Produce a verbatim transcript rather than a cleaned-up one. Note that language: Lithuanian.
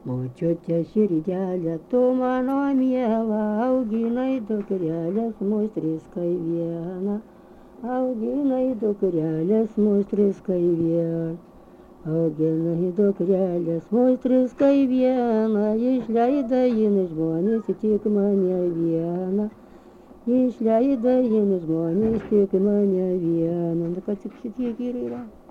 Močiute širdelė, tu mano miela, auginai dukrelės mus triskai vieną. Auginai dukrelės mus triskai vieną. Auginai dukrelės mus triskai vieną. Išleida jin žmonės tik mane vieną. Išleida jin žmonės tik mane vieną. Nu, kad tik šitie gyrai yra.